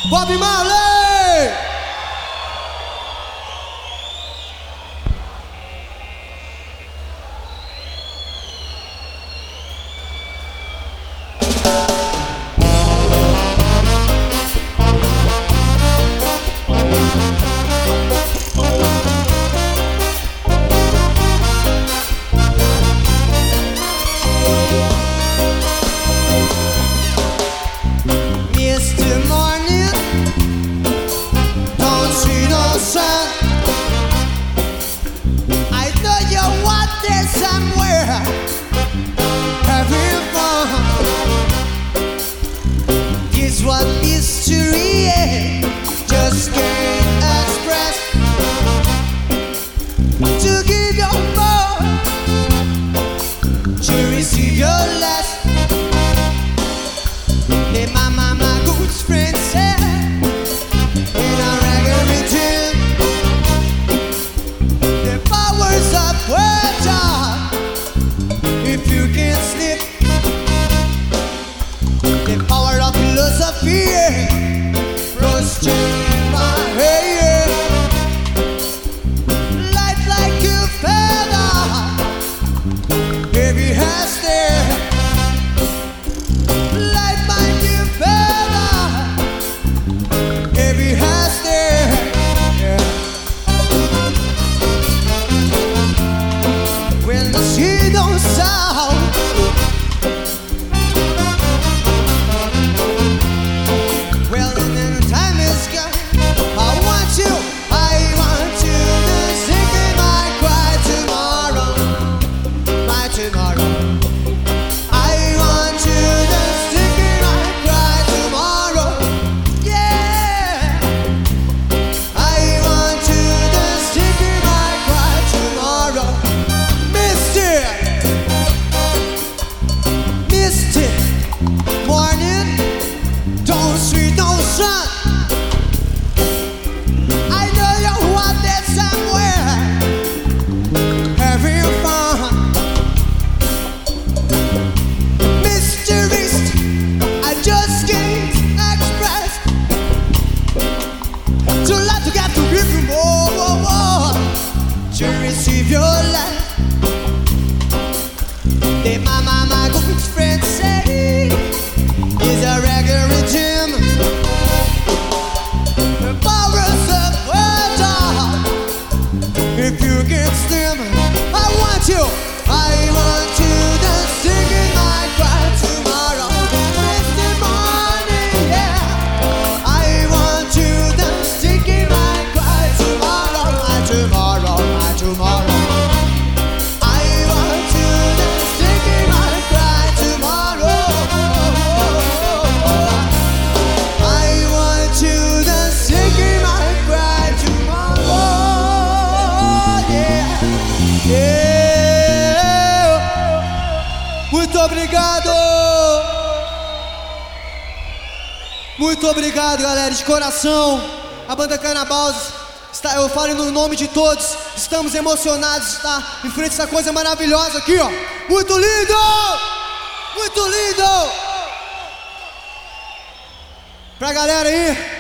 Bob Marley! What mystery just can't express. To give your more, to receive your less. Let my good friend said in a reggae rhythm, the powers of words are, if you can slip. The power of philosophy prostrate my hair. Light like a feather, heavy has there. Light like a feather, heavy has there. When the sea don't sound, to receive your life. The my good friend say is a reggae rhythm. The powers of words are, if you get them, I want you to sing in my cry tomorrow. It's the morning, yeah. I want you to sing in my cry tomorrow, tomorrow. I want you to sing in my cry tomorrow. I want you to sing in my cry tomorrow. Yeah, yeah. Muito obrigado. Muito obrigado, galera, de coração. A banda Canabaus. Eu falo no nome de todos, estamos emocionados de estar em frente a essa coisa maravilhosa aqui, ó. Muito lindo! Muito lindo! Pra galera aí,